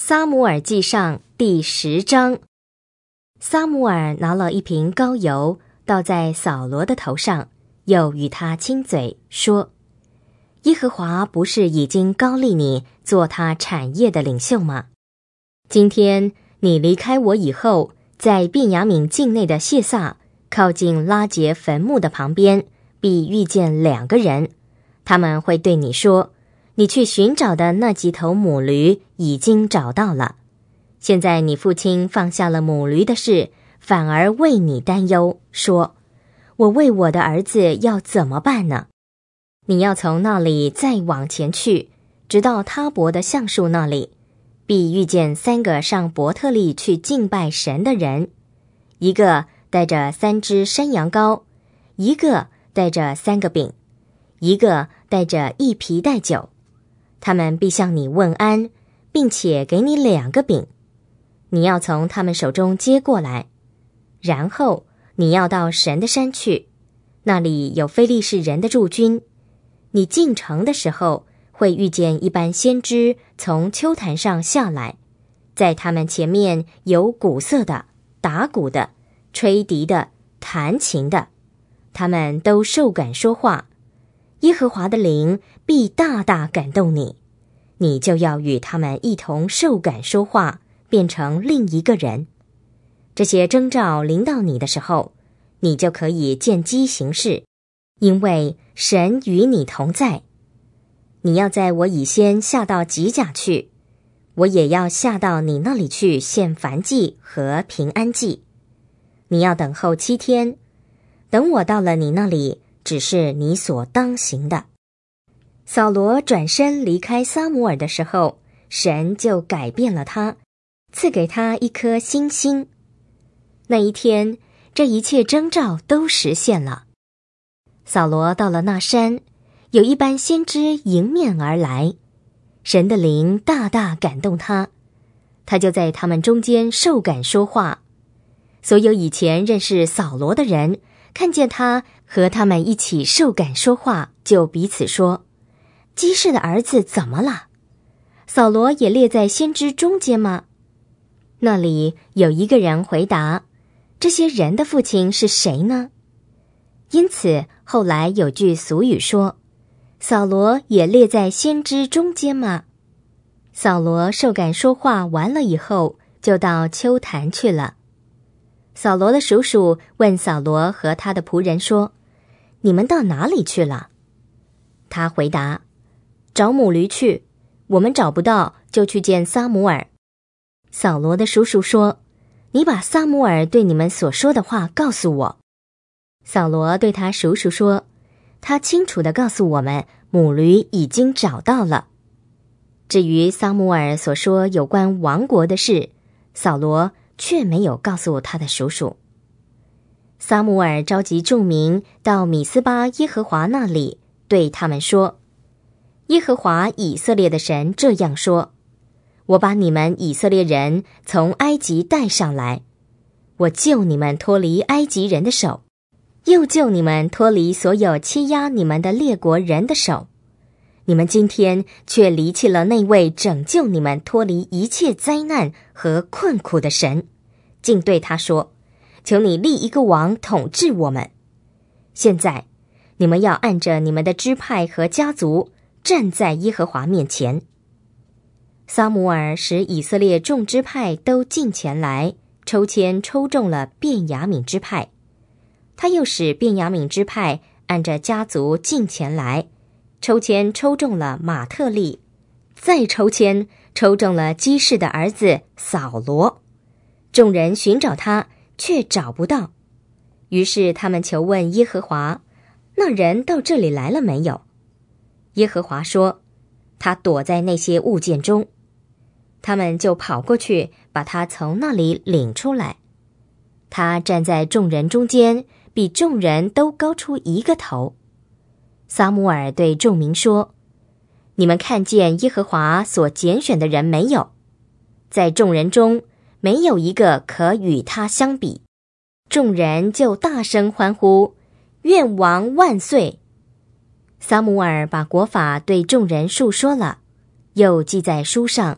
撒母耳记上第10章。撒母耳拿了一瓶膏油，倒在扫罗的头上，又与他亲嘴，说：耶和华不是已经膏立你做他产业的领袖吗？今天你离开我以后，在便雅悯境内的谢撒，靠近拉结坟墓的旁边，必遇见2个人，他们会对你说：你去寻找的那几头母驴已经找到了。现在你父亲放下了母驴的事，反而为你担忧，说：我为我的儿子要怎么办呢？你要从那里再往前去，直到他伯的橡树那里，必遇见3个上伯特利去敬拜神的人，一个带着3只山羊羔，一个带着3个饼，一个带着1皮带酒。他们必向你问安，并且给你2个饼，你要从他们手中接过来。然后你要到神的山去，那里有非利士人的驻军。你进城的时候，会遇见一班先知从丘坛上下来，在他们前面有鼓瑟的、打鼓的、吹笛的、弹琴的，他们都受感说话。耶和华的灵必大大感动你，你就要与他们一同受感说话，变成另一个人。这些征兆临到你的时候，你就可以见机行事，因为神与你同在。你要在我以先下到吉甲去，我也要下到你那里去献燔祭和平安祭。你要等候7天，等我到了你那里，只是你所当行的。扫罗转身离开撒母耳的时候，神就改变了他，赐给他一颗新心。那一天，这一切征兆都实现了。扫罗到了那山，有一班先知迎面而来，神的灵大大感动他，他就在他们中间受感说话。所有以前认识扫罗的人，看见他和他们一起受感说话，就彼此说：基士的儿子怎么了？扫罗也列在先知中间吗？那里有一个人回答：这些人的父亲是谁呢？因此后来有句俗语说：扫罗也列在先知中间吗？扫罗受感说话完了以后，就到丘坛去了。扫罗的叔叔问扫罗和他的仆人说：你们到哪里去了？他回答：找母驴去，我们找不到，就去见撒母耳。扫罗的叔叔说：你把撒母耳对你们所说的话告诉我。扫罗对他叔叔说：他清楚地告诉我们，母驴已经找到了。至于撒母耳所说有关亡国的事，扫罗却没有告诉他的叔叔。撒母耳召集众民到米斯巴耶和华那里，对他们说：耶和华以色列的神这样说：我把你们以色列人从埃及带上来，我救你们脱离埃及人的手，又救你们脱离所有欺压你们的列国人的手。你们今天却离弃了那位拯救你们脱离一切灾难和困苦的神，竟对他说：求你立一个王统治我们。现在你们要按着你们的支派和家族站在耶和华面前。撒母耳使以色列众支派都进前来，抽签抽中了便雅悯支派。他又使便雅悯支派按着家族进前来，抽签抽中了马特利，再抽签抽中了基士的儿子扫罗。众人寻找他，却找不到。于是他们求问耶和华：那人到这里来了没有？耶和华说：他躲在那些物件中。他们就跑过去，把他从那里领出来。他站在众人中间，比众人都高出1个头。撒母耳对众民说：你们看见耶和华所拣选的人没有？在众人中没有一个可与他相比。众人就大声欢呼：愿王万岁！撒母耳把国法对众人述说了，又记在书上，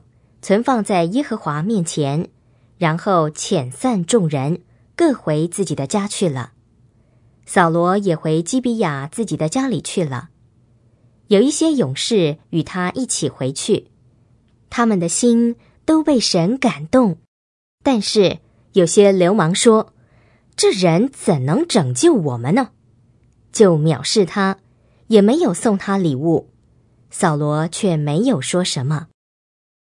存放在耶和华面前，然后遣散众人，各回自己的家去了。扫罗也回基比亚自己的家里去了。有一些勇士与他一起回去，他们的心都被神感动，但是有些流氓说，这人怎能拯救我们呢？就藐视他，也没有送他礼物。扫罗却没有说什么。